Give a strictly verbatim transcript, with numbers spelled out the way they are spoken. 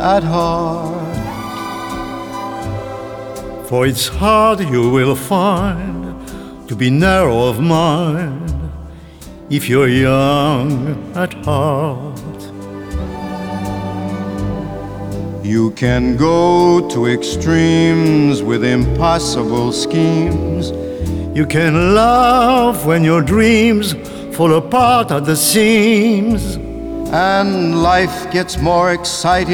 at heart. For it's hard, you will find, to be narrow of mind if you're young at heart. You can go to extremes with impossible schemes. You can laugh when your dreams fall apart at the seams. And life gets more exciting